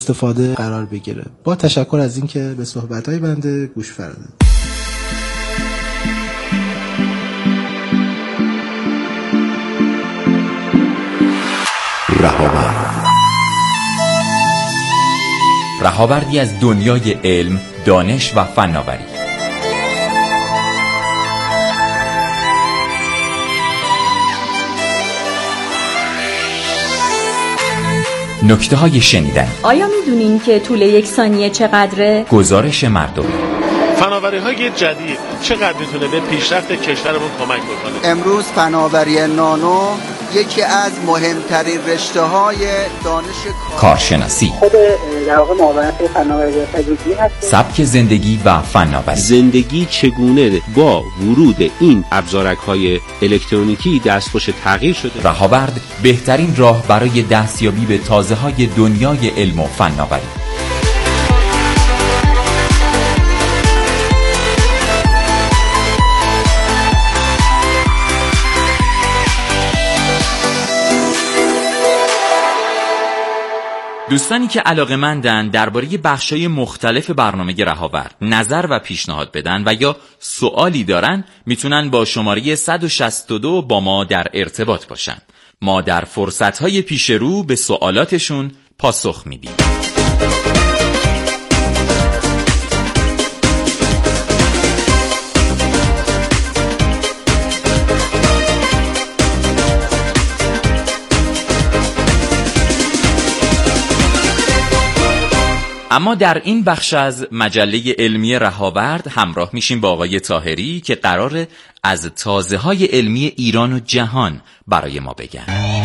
استفاده قرار بگیره. با تشکر از اینکه به صحبت‌های بنده گوش فرمودید. رهاوردی از دنیای علم، دانش و فناوری. نکته‌های شنیدنی. آیا می‌دونین که طول یک ثانیه چقدره؟ گزارش مردمی. فناوری‌های جدید چقدر میتونه به پیشرفت کشورمون کمک بکنه؟ امروز فناوری نانو یکی از مهمترین رشته‌های دانش کارشناسی، خود در واقع معاونت فناوری تجربی هست. سبک زندگی و فناوری. زندگی چگونه با ورود این ابزارک‌های الکترونیکی دستخوش تغییر شده. رهاورد بهترین راه برای دستیابی به تازه‌های دنیای علم و فناوری. دوستانی که علاقه‌مندن درباره بخش‌های مختلف برنامه رهاورد نظر و پیشنهاد بدن و یا سوالی دارن میتونن با شماره 162 با ما در ارتباط باشن. ما در فرصت‌های پیش رو به سوالاتشون پاسخ میدیم. اما در این بخش از مجله علمی رهاورد همراه میشیم با آقای طاهری که قراره از تازه‌های علمی ایران و جهان برای ما بگن.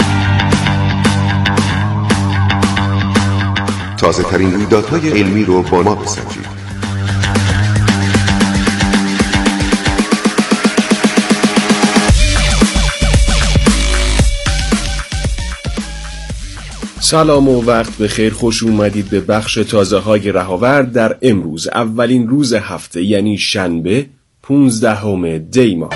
تازه ترین رویدادهای علمی رو با ما بسنجید. سلام و وقت بخیر، خوش اومدید به بخش تازه‌های رهاورد در امروز، اولین روز هفته، یعنی شنبه 15 دی ماه.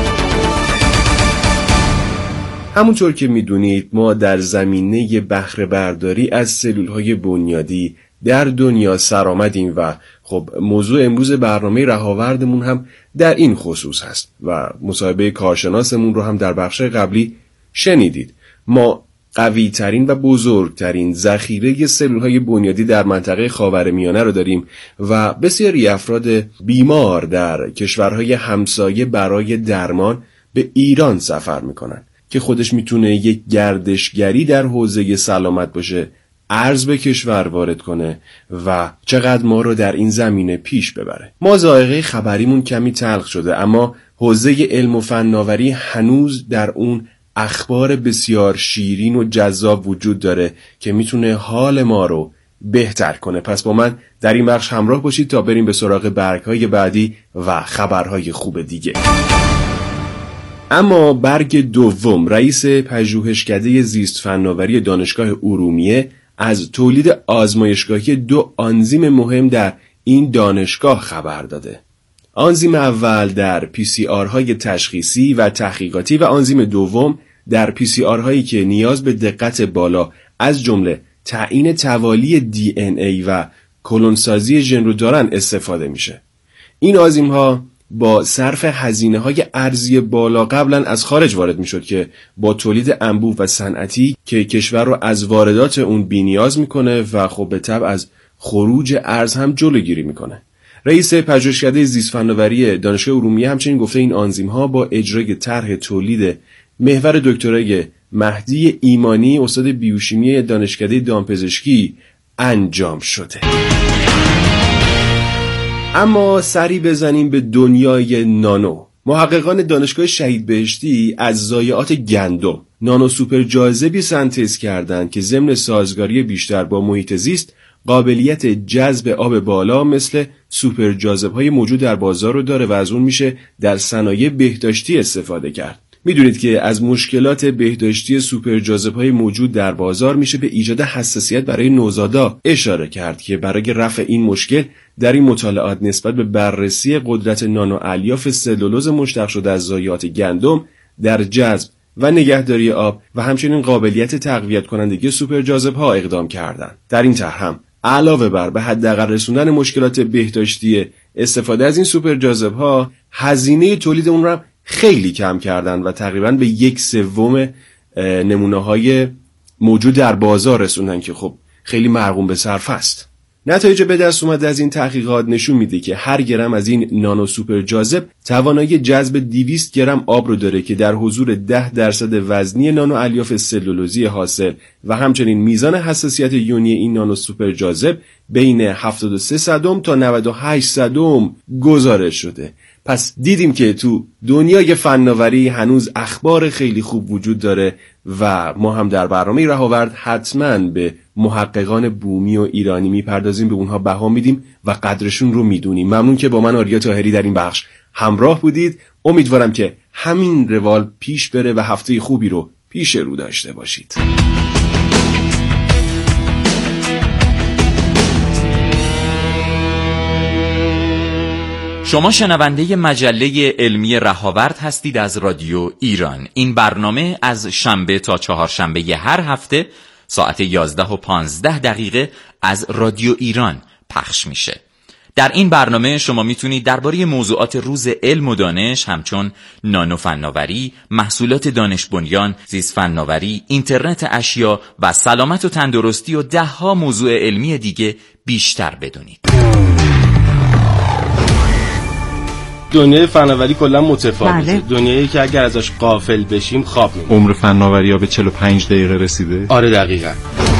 همونطور که میدونید ما در زمینه بهره برداری از سلول‌های بنیادی در دنیا سر آمدیم و خب موضوع امروز برنامه رهاوردمون هم در این خصوص هست و مصاحبه کارشناسمون رو هم در بخش قبلی شنیدید. ما قوی ترین و بزرگترین ذخیره سلول‌های بنیادی در منطقه خاورمیانه رو داریم و بسیاری افراد بیمار در کشورهای همسایه برای درمان به ایران سفر میکنن که خودش میتونه یک گردشگری در حوزه سلامت باشه، ارز به کشور وارد کنه و چقدر ما رو در این زمینه پیش ببره. ما ذائقه خبریمون کمی تلخ شده، اما حوزه علم و فناوری هنوز در اون اخبار بسیار شیرین و جذاب وجود داره که میتونه حال ما رو بهتر کنه. پس با من در این بخش همراه باشید تا بریم به سراغ برگ‌های بعدی و خبرهای خوب دیگه. اما برگ دوم، رئیس پژوهشکده زیست فناوری دانشگاه ارومیه از تولید آزمایشگاهی 2 آنزیم مهم در این دانشگاه خبر داده. آنزیم اول در PCR های تشخیصی و تحقیقاتی و آنزیم دوم در PCR هایی که نیاز به دقت بالا از جمله تعیین توالی DNA و کلونسازی ژن رو دارن استفاده میشه. این آنزیم ها با صرف هزینه های ارزی بالا قبلا از خارج وارد میشد که با تولید انبوه و صنعتی که کشور رو از واردات اون بی‌نیاز میکنه و خب به تبع از خروج ارز هم جلوگیری میکنه. رئیس پژوهشکده زیست فناوری دانشگاه ارومیه همچنین گفته این آنزیم ها با اجرای طرح تولید محور دکترای مهدی ایمانی استاد بیوشیمی دانشکده دامپزشکی انجام شده. اما سری بزنیم به دنیای نانو. محققان دانشگاه شهید بهشتی از ضایعات گندم نانو سوپر جاذبی سنتز کردند که ضمن سازگاری بیشتر با محیط زیست قابلیت جذب آب بالا مثل سوپر جاذب‌های موجود در بازار رو داره و از اون میشه در صنایع بهداشتی استفاده کرد. میدونید که از مشکلات بهداشتی سوپر جاذب‌های موجود در بازار میشه به ایجاد حساسیت برای نوزادا اشاره کرد که برای رفع این مشکل در این مطالعات نسبت به بررسی قدرت نانو الیاف سلولوز مشتق شده از ضایعات گندم در جذب و نگهداری آب و همچنین قابلیت تقویت کنندگی سوپر جاذب‌ها اقدام کردند. در این طرح هم علاوه بر به حداقل رسوندن مشکلات بهداشتی استفاده از این سوپر جاذب‌ها، هزینه تولید اون رو خیلی کم کردن و تقریبا به 1/3 نمونه‌های موجود در بازار رسوندن که خب خیلی مرغوم به صرف است. نتایج به دست اومده از این تحقیقات نشون میده که هر گرم از این نانو سوپر جاذب توانایی جذب 200 گرم آب رو داره که در حضور 10% وزنی نانو الیاف سلولوزی حاصل و همچنین میزان حساسیت یونی این نانو سوپر جاذب بین 73 صدم تا 98 صدم گزارش شده. پس دیدیم که تو دنیای فناوری هنوز اخبار خیلی خوب وجود داره و ما هم در برنامه رهاورد حتما به محققان بومی و ایرانی میپردازیم، به اونها بها میدیم و قدرشون رو میدونیم. ممنون که با من آریا طاهری در این بخش همراه بودید. امیدوارم که همین روال پیش بره و هفته خوبی رو پیش رو داشته باشید. شما شنونده مجله علمی رهاورد هستید از رادیو ایران. این برنامه از شنبه تا چهارشنبه هر هفته ساعت 11:15 از رادیو ایران پخش میشه. در این برنامه شما میتونید درباره موضوعات روز علم و دانش همچون نانو فناوری، محصولات دانش بنیان، زیست فناوری، اینترنت اشیا و سلامت و تندرستی و 10 موضوع علمی دیگه بیشتر بدونید. دنیای فناوری کلا متفاوته. دنیایی که اگر ازش غافل بشیم خواب می‌بینیم. عمر فناوری‌ها به 45 دقیقه رسیده. آره دقیقاً.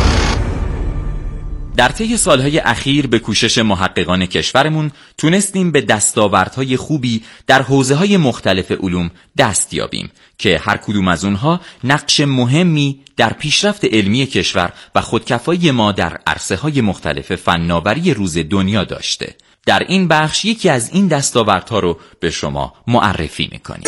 در طی سالهای اخیر به کوشش محققان کشورمون تونستیم به دستاوردهای خوبی در حوزه‌های مختلف علوم دست یابیم که هر کدوم از اونها نقش مهمی در پیشرفت علمی کشور و خودکفایی ما در عرصه‌های مختلف فناوری روز دنیا داشته. در این بخش یکی از این دستاوردها رو به شما معرفی می‌کنیم.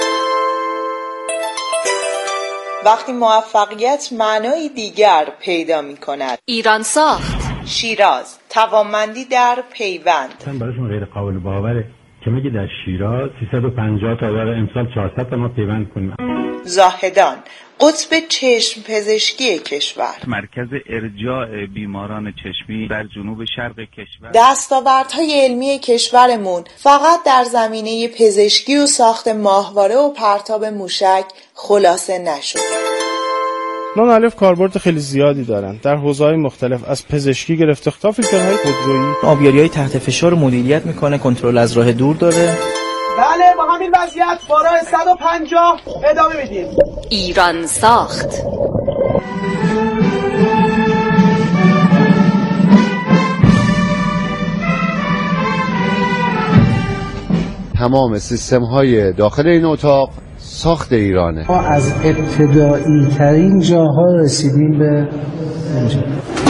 وقتی موفقیت معنای دیگر پیدا می‌کند. ایران ساخت. شیراز. توانمندی در پیوند. اصلا برایشون غیر قابل باوره که میگه در شیراز 350 تا داره امسال 400 تا ما پیوند کنیم. زاهدان. قطب چشم پزشکی کشور. مرکز ارجاع بیماران چشمی در جنوب شرق کشور. دستاوردهای علمی کشورمون فقط در زمینه پزشکی و ساخت ماهواره و پرتاب موشک خلاصه نشد. نان الف کاربرد خیلی زیادی دارن در حوزه‌های مختلف، از پزشکی گرفته تا فیلترهای خودرویی. آبیاری‌های تحت فشار مدیریت میکنه، کنترل از راه دور داره. بله با همین وضعیت بارا 150 ادامه میدیم. ایران ساخت. تمام سیستم‌های داخل این اتاق ساخت ایرانه. ما از ابتدایی ترین جاها رسیدیم به اینجا.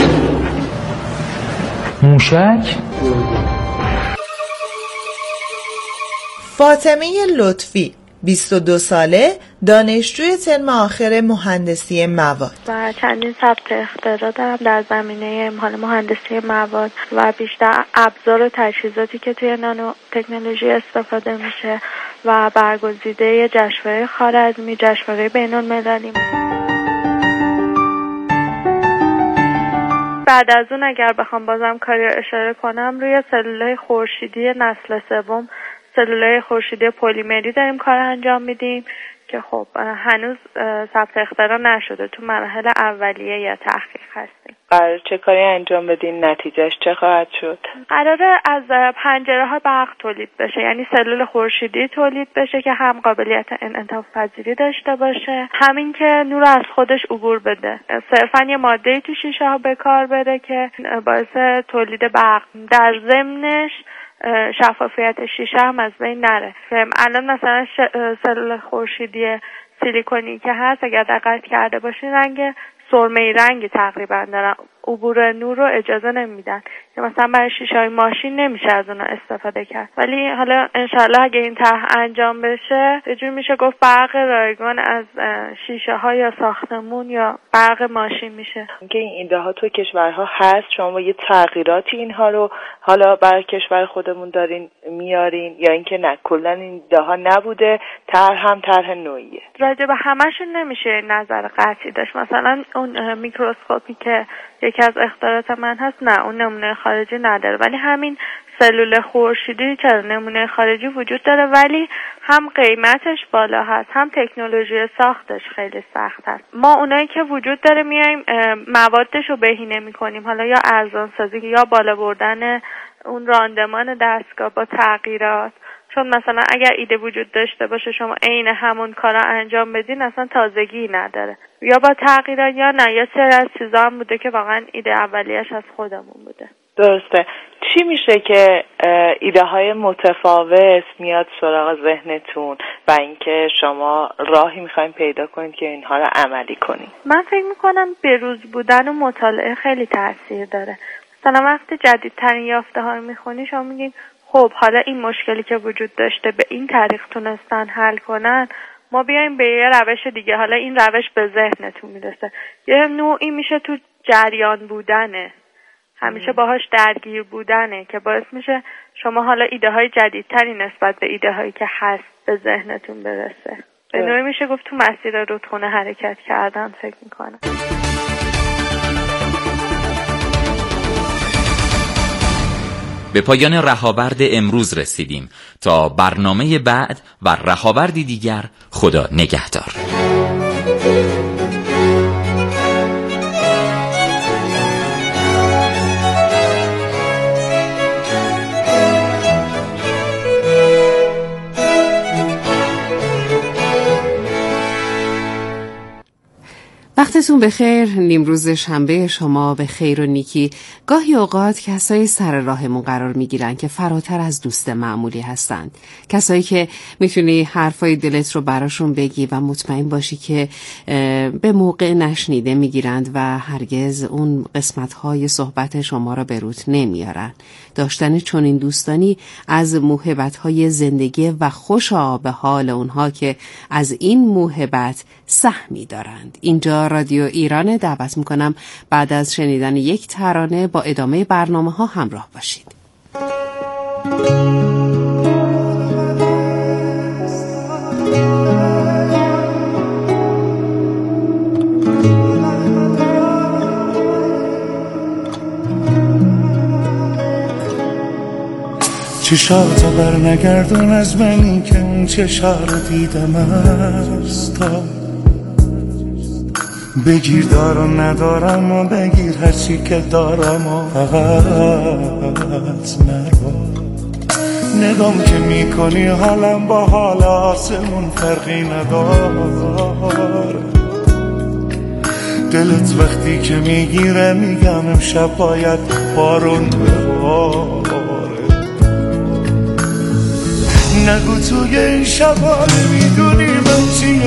موشک. فاطمه لطفی 22 ساله، دانشجوی ترم آخر مهندسی مواد و چندین ثبت اختراع دارم در زمینه مهندسی مواد و بیشتر ابزار و تجهیزاتی که توی نانو تکنولوژی استفاده میشه و برگزیده جشنواره خوارزمی، جشنواره بین‌المللی. بعد از اون اگر بخوام بازم کاری اشاره کنم، روی سلولای خورشیدی نسل سوم، سلولای خورشیدی پلیمری داریم کار انجام میدیم که خب هنوز ثبت اختراع نشده، تو مراحل اولیه یا تحقیق هستیم. قرار چه کاری انجام بدین؟ نتیجهش چه خواهد شد؟ قراره از پنجره ها برق تولید بشه، یعنی سلول خورشیدی تولید بشه که هم قابلیت انعطاف پذیری داشته باشه، همین که نور از خودش عبور بده. صرفا یه ماده‌ای تو شیشه ها به کار بره که باعث تولید برق، در ضمنش شفافیت شیشه هم از بین نره. الان مثلا سلول خورشیدی سیلیکونی که هست، اگر دقت کرده باشین رنگ سرمه‌ای رنگی تقریبا دارن، عبور نور رو اجازه نمیدن که مثلا برای شیشه‌های ماشین نمیشه از اونها استفاده کرد. ولی حالا انشالله اگه این طرح انجام بشه یه جور میشه گفت برق رایگان از شیشه‌ها یا ساختمون یا برق ماشین میشه. که این ایده ها تو کشورها هست، شما با یه تغییراتی اینها رو حالا برای کشور خودمون دارین میارین یا اینکه نه کلا این ایده ها نبوده، طرح هم طرح نوعیه؟ راجع به همشون نمیشه نظر قطعی داشت. مثلا اون میکروسکوپی که یکی از اختراعات من هست نه اون نمونه خارجی نداره، ولی همین سلول خورشیدی چرا نمونه خارجی وجود داره ولی هم قیمتش بالا هست هم تکنولوژی ساختش خیلی سخت هست. ما اونایی که وجود داره میایم موادش رو بهینه میکنیم، حالا یا ارزان سازی یا بالا بردن اون راندمان دستگاه با تغییرات، چون مثلا اگر ایده وجود داشته باشه شما عین همون کارا انجام بدین اصلا تازگی نداره، یا با تغییرات یا نه یا سری از چیزا هم بوده که واقعا ایده اولیش از خودمون بوده. درسته. چی میشه که ایده های متفاوت میاد سراغ ذهنتون و اینکه شما راهی میخواین پیدا کنید که اینها رو عملی کنید؟ من فکر میکنم بروز بودن و مطالعه خیلی تاثیر داره. مثلا وقتی جدیدترین یافته ها رو میخونی شما میگین خب حالا این مشکلی که وجود داشته به این طریق تونستن حل کنن، ما بیایم به یه روش دیگه، حالا این روش به ذهنتون میرسه. یه نوعی میشه تو جریان بودنه، همیشه باهاش درگیر بودنه که باعث میشه شما حالا ایده های جدیدتری نسبت به ایده هایی که هست به ذهنتون برسه. به نوعی میشه گفت تو مسیر رودخونه حرکت کردن فکر میکنم. به پایان رهاورد امروز رسیدیم. تا برنامه بعد و رهاوردی دیگر، خدا نگهدار. وقتتون بخیر. نیمروز شنبه شما به خیر و نیکی. گاهی اوقات کسایی سر راهمون قرار میگیرن که فراتر از دوست معمولی هستند. کسایی که میتونی حرفای دلت رو براشون بگی و مطمئن باشی که به موقع نشنیده میگیرند و هرگز اون قسمت‌های صحبت شما رو به رود نمیارن. داشتن چنین دوستانی از موهبت‌های زندگی و خوشا به حال اونها که از این موهبت سهمی دارند. اینجا رادیو ایران. دعوت میکنم بعد از شنیدن یک ترانه با ادامه برنامه ها همراه باشید. چشاتو بر نگردون از منی که اون چشا رو دیدم است، بگیر دارم ندارم و بگیر هرچی که دارم و فقط نرو. نگام که میکنی حالم با حال آسمون فرقی نداره. دلت وقتی که میگیره میگم امشب باید بارون بباره. نگو توی این شبانه میدونی من چیه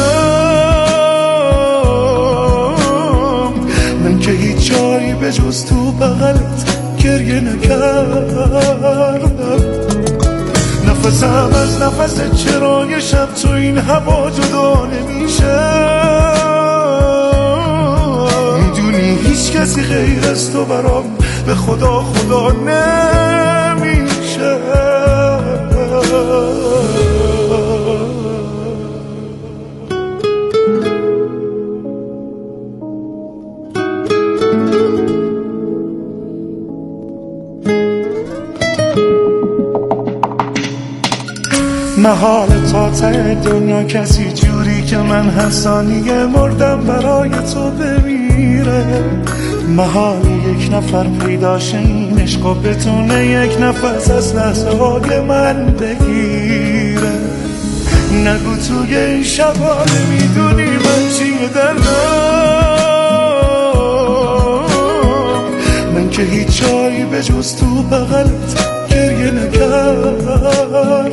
دردم، من که هیچ جایی به جز تو بغلت گریه نکردم. نفسم از نفست چرای شب تو این هوا جدا نمیشه. میدونی هیچ کسی غیر از تو برام به خدا خدا نمیشه. محال تا ته دنیا کسی جوری که من هر ثانیه مردم برای تو بمیره. محال یک نفر پیداشه این عشقو بتونه یک نفس از لحظه های من بگیره. نگو توی این شبانه میدونی من چیه دردم، من که هیچ جایی به جز تو بغلت گریه نکردم.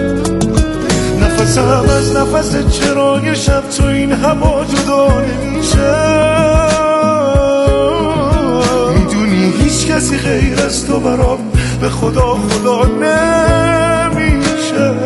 نفسم از نفس چرای شب تو این هوا جدا نمیشه. میدونی هیچ کسی غیر از تو برام به خدا خدا نمیشه.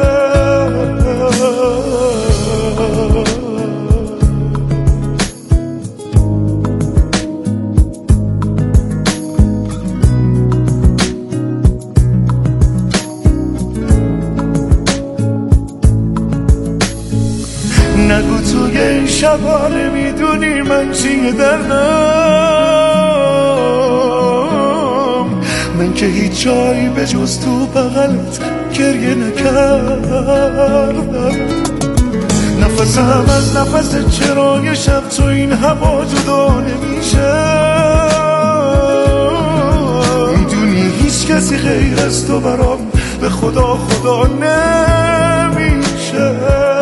نگو توی این شبانه میدونی من چیه دردم، من که هیچ جایی به جز تو بغلت گریه نکردم. نفسم از نفس چرای شب تو این هوا جدا نمیشه، میدونی هیچ کسی غیر از تو برام به خدا نمیشه.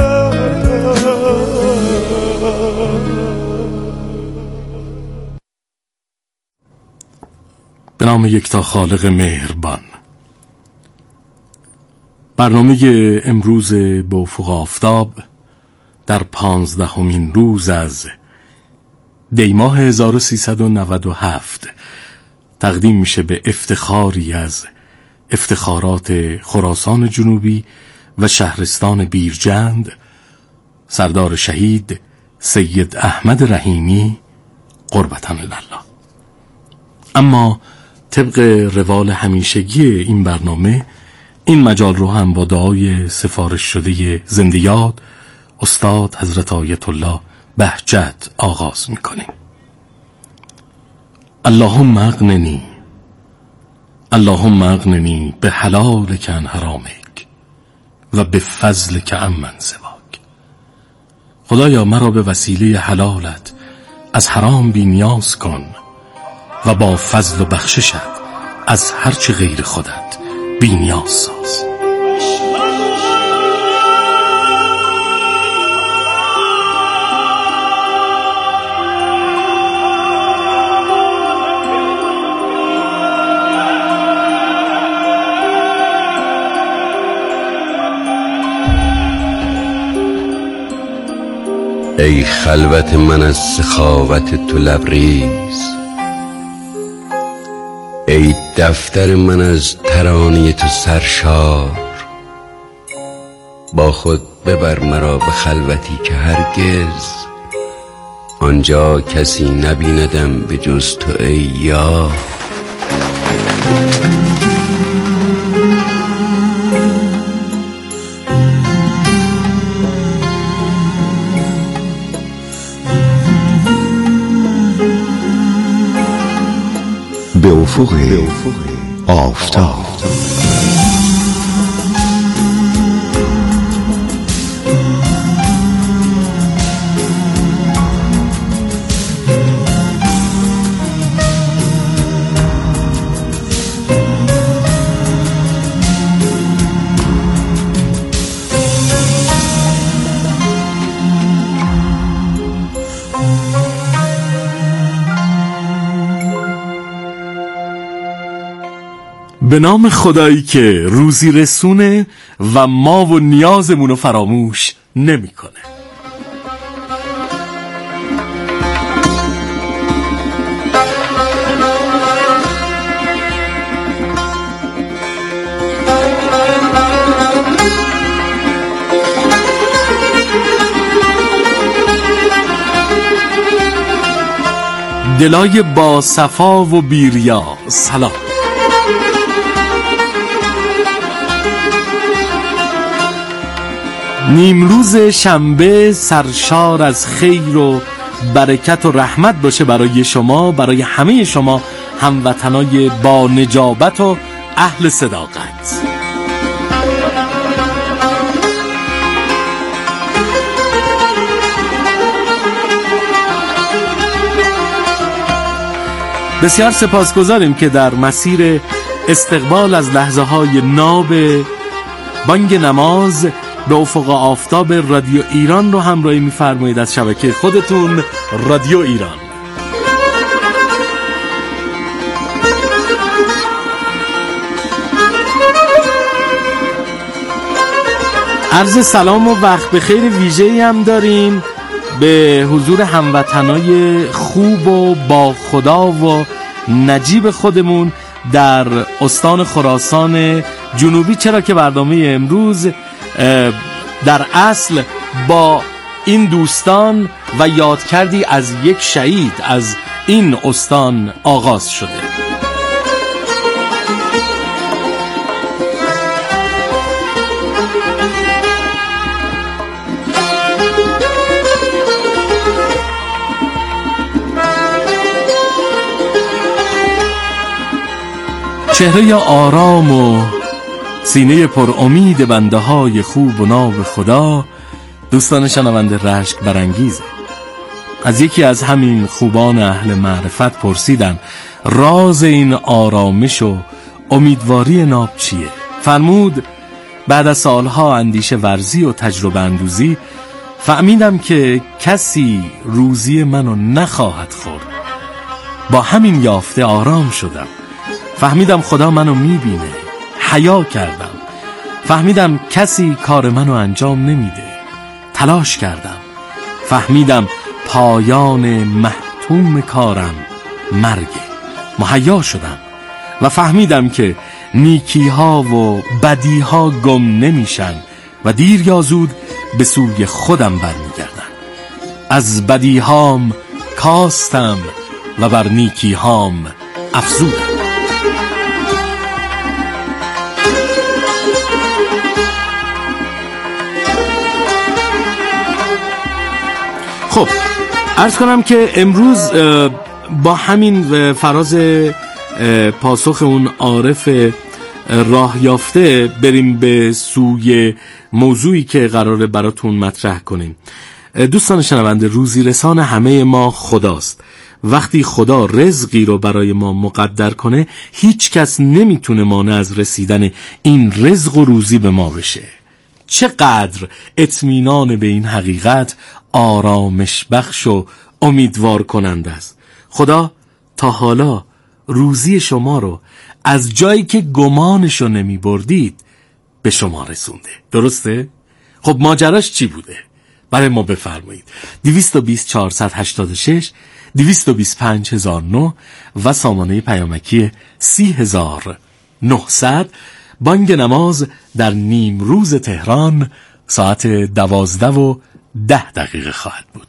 به نام یکتا خالق مهربان. برنامه امروز با افق آفتاب در 15مین روز از دی ماه 1397 تقدیم میشه به افتخاری از افتخارات خراسان جنوبی و شهرستان بیرجند، سردار شهید سید احمد رحیمی قربتن الله. اما طبق روال همیشگی این برنامه، این مجال رو هم با دعای سفارش شده زنده یاد استاد حضرت آیت الله بهجت آغاز میکنیم. اللهم اغننی به حلالک عن حرامک و به فضلک عمن سواک. خدایا مرا به وسیله حلالت از حرام بی نیاز کن و با فضل و بخششت از هرچه غیر خودت بی نیاز ساز. ای خلوت من از سخاوت تو لبریز، ای دفتر من از ترانه تو سرشار. با خود ببر مرا به خلوتی که هرگز آنجا کسی نبیندم به جز تو ای یار. به افق آفتاب. به نام خدایی که روزی رسونه و ما و نیازمونو فراموش نمیکنه. دلای با صفا و بیریا سلام. نیمروز شنبه سرشار از خیر و برکت و رحمت باشه برای شما، برای همه شما هموطنای با نجابت و اهل صداقت. بسیار سپاسگزاریم که در مسیر استقبال از لحظه های ناب بانگ نماز به افق آفتاب رادیو ایران رو همراهی می‌فرمایید از شبکه خودتون رادیو ایران. عرض سلام و وقت بخیر ویژه‌ای هم داریم به حضور هموطنای خوب و با خدا و نجیب خودمون در استان خراسان جنوبی، چرا که برنامه امروز در اصل با این دوستان و یادکردی از یک شهید از این استان آغاز شده. چهره آرام و سینه پر امید بنده های خوب و ناب خدا دوستان شنونده رشک برانگیزه. از یکی از همین خوبان اهل معرفت پرسیدن راز این آرامش و امیدواری ناب چیه؟ فرمود بعد از سالها اندیشه ورزی و تجربه اندوزی فهمیدم که کسی روزی منو نخواهد خورد. با همین یافته آرام شدم. فهمیدم خدا منو میبینه. حیا کردم. فهمیدم کسی کار منو انجام نمیده. تلاش کردم. فهمیدم پایان محتوم کارم مرگه. مهیا شدم و فهمیدم که نیکی ها و بدی ها گم نمیشن و دیر یا زود به سوی خودم برمیگردن. از بدی هام کاستم و بر نیکی هام افزودم. خب عرض کنم که امروز با همین فراز پاسخ اون عارف راه یافته بریم به سوی موضوعی که قراره براتون مطرح کنیم. دوستان شنونده، روزی رسان همه ما خداست. وقتی خدا رزقی رو برای ما مقدر کنه هیچ کس نمیتونه مانع از رسیدن این رزق و روزی به ما بشه. چقدر اطمینان به این حقیقت آرامش بخش و امیدوار کننده است. خدا تا حالا روزی شما رو از جایی که گمانشو نمی بردید به شما رسونده. درسته؟ خب ماجراش چی بوده؟ برای ما بفرمایید. 220 486 225009 و سامانه پیامکی 30900. بانگ نماز در نیمروز تهران ساعت 12:10 خواهد بود.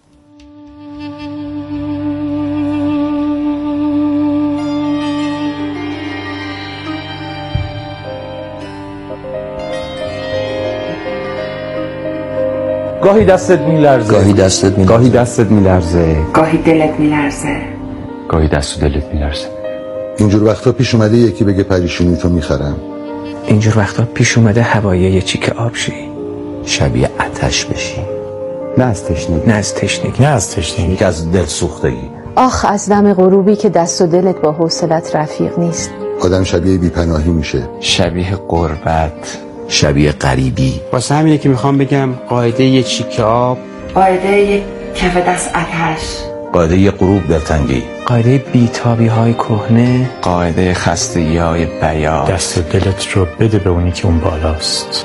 گاهی دستت میلرزه، گاهی دستت میلرزه، گاهی دستت میلرزه، گاهی دلت میلرزه، گاهی دست و دلت میلرزه. اینجور وقتا پیش اومده یکی بگه پریشونی تو میخرم. اینجور وقتا پیش اومده هوایه یه چیک آب شی، شبیه آتش بشی. نه از تشنگی، نه از تشنگی، نه از تشنگی، که از دل سوختگی. آخ از دم غروبی که دست و دلت با حوصلت رفیق نیست. آدم شبیه بی‌پناهی میشه، شبیه غربت، شبیه غریبی. واسه همینه که میخوام بگم قاعده یه چیک آب، قاعده یک کف دست آتش، قاعده یه غروب دلتنگی، قاعده بیتابی های کهنه، قاعده خستگی های بیاد. دست دلت رو بده به اونی که اون بالاست.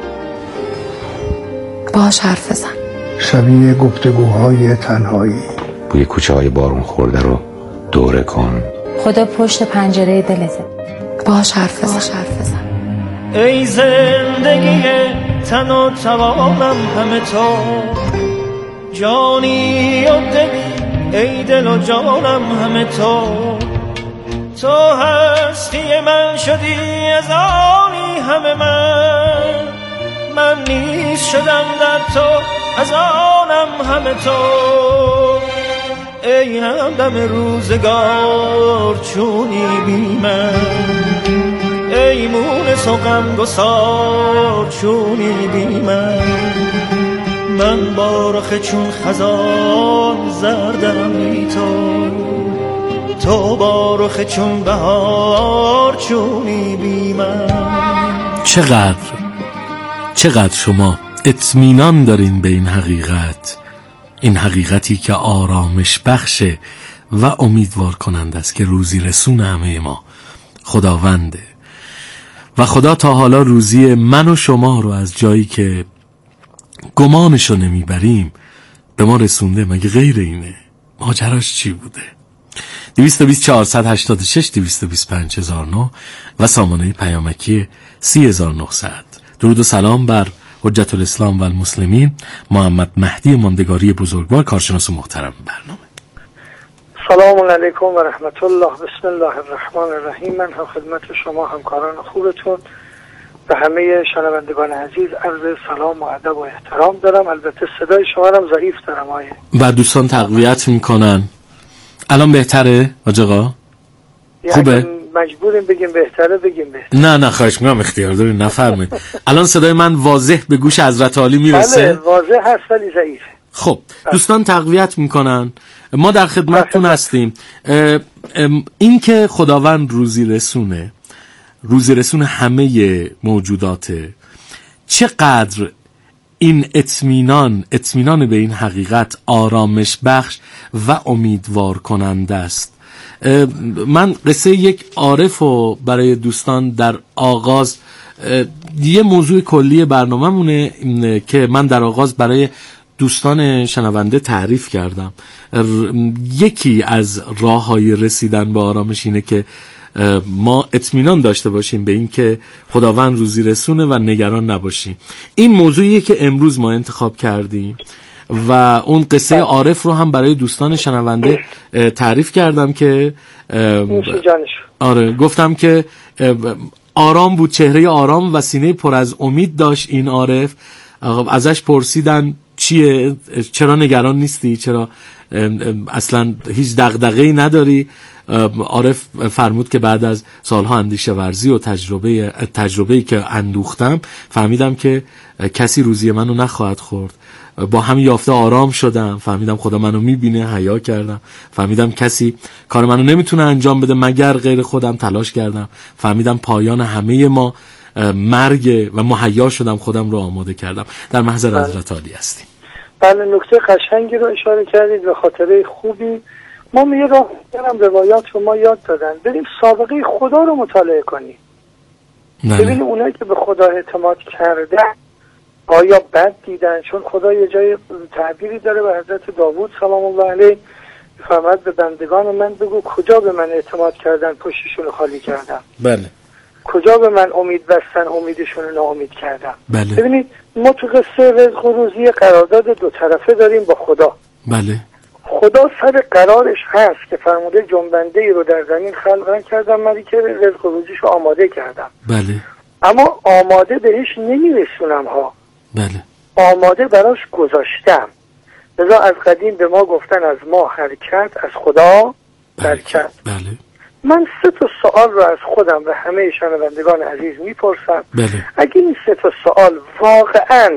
باهاش حرف بزن. شبیه گفتگوهای تنهایی. بوی کوچه های بارون خورده رو دوره کن. خدا پشت پنجره دلته. باهاش حرف بزن. ای زندگی تن و توانم همه تو، جانی و دلی ای دل و جانم همه تو. تو هستی من شدی از آنی همه من نیز شدم در تو از آنم همه تو. ای همدم روزگار چونی بی من، ای مونس و غمگسار چونی بی من با رخ چون خزان زردم بی تو با رخ چون بهار چونی بی من. چقدر شما اطمینان دارین به این حقیقت، این حقیقتی که آرامش بخشه و امیدوار کننده است که روزی رسون همه ما خداونده و خدا تا حالا روزی من و شما رو از جایی که گمانشو نمیبریم به ما رسونده. مگه غیر اینه؟ ماجراش چی بوده؟ 220 486 225009 و سامانه پیامکی 3900. درود و سلام بر حجت الاسلام و المسلمین محمد مهدی ماندگاری بزرگوار، کارشناس محترم برنامه. سلام علیکم و رحمت الله. بسم الله الرحمن الرحیم. من هم خدمت شما همکاران خوبتون و همه شنوندگان عزیز عرض سلام و ادب و احترام دارم. البته صدای شما هم ضعیف دارم و دوستان تقویت میکنن. الان بهتره حاج آقا؟ خوبه؟ مجبوریم بگیم بهتره بگیم بهتره. نه خواهش میکنم، اختیار دارین، نفرمایید. الان صدای من واضح به گوش حضرت عالی میرسه؟ بله واضح هست ولی ضعیف. خب دوستان تقویت میکنن، ما در خدمتتون هستیم. این که خداوند روزی رسون همه موجوداته، چقدر این اطمینان به این حقیقت آرامش بخش و امیدوار کننده است. من قصه یک عارف رو برای دوستان در آغاز، یه موضوع کلی برنامه‌مونه که من در آغاز برای دوستان شنونده تعریف کردم. یکی از راه‌های رسیدن به آرامش اینه که ما اطمینان داشته باشیم به این که خداوند روزی رسونه و نگران نباشیم. این موضوعیه که امروز ما انتخاب کردیم و اون قصه عارف رو هم برای دوستان شنونده تعریف کردم که گفتم که آرام بود، چهره آرام و سینه پر از امید داشت این عارف. ازش پرسیدن چرا نگران نیستی، چرا اصلا هیچ دغدغه‌ای نداری؟ عارف فرمود که بعد از سالها اندیشه ورزی و تجربه‌ای که اندوختم فهمیدم که کسی روزی منو نخواهد خورد. با همین یافته آرام شدم، فهمیدم خدا منو میبینه، حیا کردم، فهمیدم کسی کار منو نمیتونه انجام بده مگر غیر خودم، تلاش کردم، فهمیدم پایان همه ما مرگ و مهیا شدم، خودم رو آماده کردم. در محضر حضرت عالی هستیم. بله نکته قشنگی رو اشاره کردید و خاطره خوبی. ما میگه راه برم روایات رو ما یاد دادن، بریم سابقه خدا رو مطالعه کنیم. ببینیم اونایی که به خدا اعتماد کردن آیا بد دیدن؟ چون خدا یه جای تعبیری داره به حضرت داوود سلام الله علیه، فرمود به بندگان من بگو کجا به من اعتماد کردن پشتشون رو خالی کردم. بله. کجا به من امید بستن امیدشون رو ناامید کردم. بله. ببینید ما تو قصه رزق و روزی قرارداد دو طرفه داریم با خدا. بله. خدا سر قرارش هست که فرموده جنبنده ای رو در زمین خلق کردم، من که رزق و روزیش رو آماده کردم. بله. اما آماده بهش نمیرسونم ها. بله. آماده براش گذاشتم. لذا از قدیم به ما گفتن از ما حرکت از خدا برکت. بله. من 3 سوال رو از خودم و همه شنوندگان عزیز میپرسم. بله. اگه این 3 سوال واقعا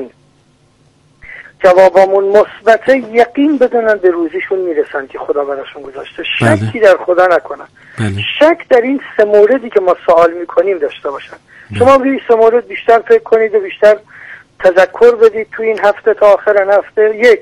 جوابمون مثبته، یقین بدونن به روزیشون میرسن که خدا براشون گذاشته. شکی در خدا نکنن. بله. شک در این 3 موردی که ما سوال میکنیم داشته باشن. شما به این 3 مورد بیشتر فکر کنید و بیشتر تذکر بدید تو این هفته تا آخر هفته. 1.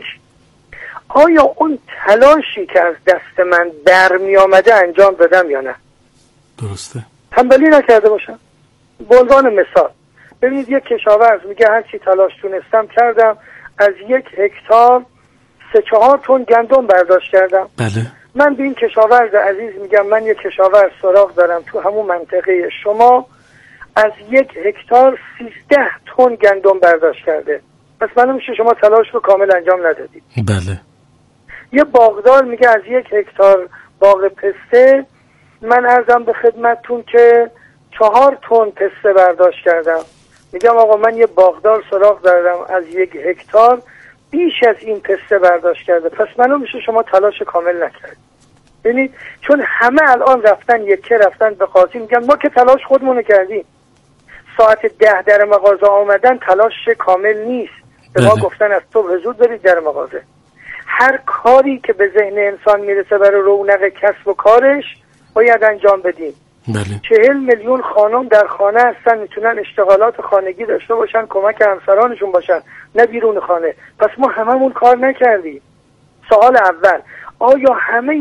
آیا اون تلاشی که از دست من برمی آمده انجام دادم یا نه؟ درسته. تنبلی نکرده باشم. به عنوان مثال ببینید یک کشاورز میگه هر چی تلاش تونستم کردم، از 1 هکتار 3-4 تن گندم برداشت کردم. بله. من به این کشاورز عزیز میگم من یک کشاورز سراغ دارم تو همون منطقه شما، از 1 هکتار 13 تن گندم برداشت کرده. پس معلوم میشه شما تلاش رو کامل انجام ندادید. بله. یه باغدار میگه از 1 هکتار باغ پسته من عرضم به خدمتتون که 4 تن پسته برداشت کردم. میگم آقا من یه باغدار سراغ دارم از 1 هکتار بیش از این پسته برداشت کرده. پس معلوم میشه شما تلاش کامل نکردید. ببینید چون همه الان رفتن به قاضی میگن ما که تلاش خودمون کردیم. ساعت 10 در مغازه آمدن تلاش کامل نیست. به ما گفتن از صبح زود برید در مغازه. هر کاری که به ذهن انسان میرسه برای رونق کسب و کارش باید انجام بدیم. بله. 40 میلیون خانم در خانه هستن، میتونن اشتغالات خانگی داشته باشن، کمک همسرانشون باشن، نه بیرون خانه. پس ما هممون کار نکردیم. سوال اول، آیا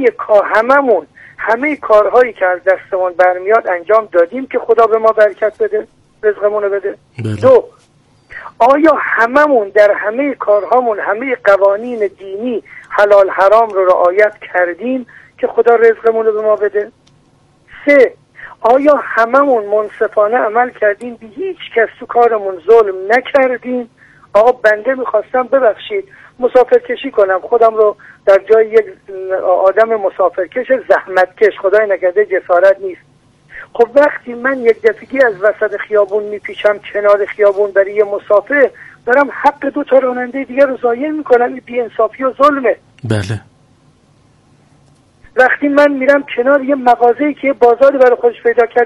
همه کارهایی که از دستمون برمیاد انجام دادیم که خدا به ما برکت بده، رزقمون بده؟ بله. 2، آیا هممون در همه کارهامون همه قوانین دینی حلال حرام رو رعایت کردیم که خدا رزقمون رو به ما بده؟ 3، آیا هممون منصفانه عمل کردیم، به هیچ کس تو کارمون ظلم نکردیم؟ آقا بنده میخواستم ببخشید مسافرکشی کنم، خودم رو در جای یک آدم مسافرکش زحمتکش، خدای نکرده جسارت نیست. خب وقتی من یک دفعگی از وسط خیابون میپیچم کنار خیابون برای یه مسافر، دارم حق 2 تا راننده دیگر رو ضایع میکنم. این بی‌انصافی و ظلمه. بله. وقتی من میرم کنار یه مغازه‌ای که بازاری برای خودش پیدا کرد